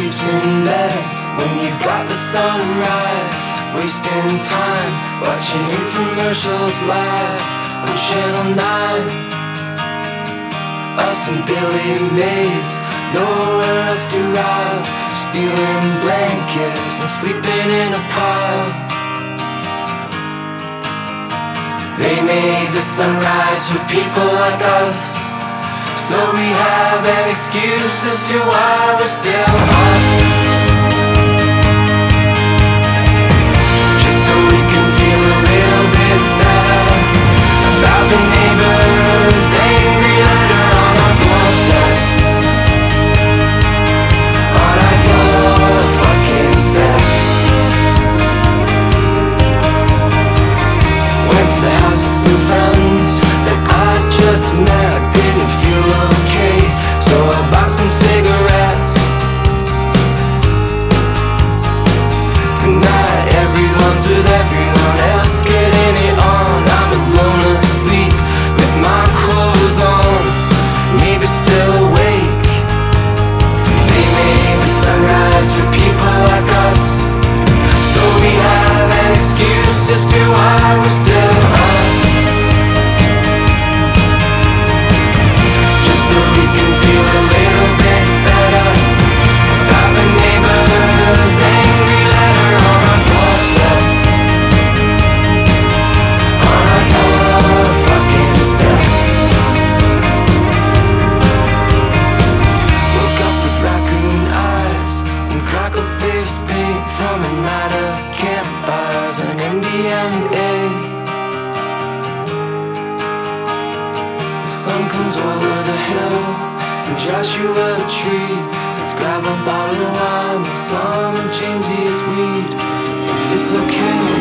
sleeps in beds when you've got the sunrise, wasting time watching infomercials live on Channel 9. Us and Billy Mays, nowhere else to rob, stealing blankets and sleeping in a pile. They made the sunrise for people like us, so we have an excuse as to why we're still up. Just so we can feel a little bit better about the neighbor's angry letter on our doorstep, on our door fucking step. Went to the house of some friends that I just met. Didn't feel okay, so I bought some cigarettes. Tonight everyone's with everyone else, getting it on. I'm alone asleep with my clothes on, maybe still awake. They made the sunrise for people like us, so we have an excuse as to why we're still up. Just so we can feel a little bit better about the neighbor's angry letter on our doorstep, on our door fucking step. Woke up with raccoon eyes and crackled face paint from a night of campfires and MDMA. The sun comes over the hill and Joshua Tree. Let's grab a bottle of wine with some of James's weed, if it's okay.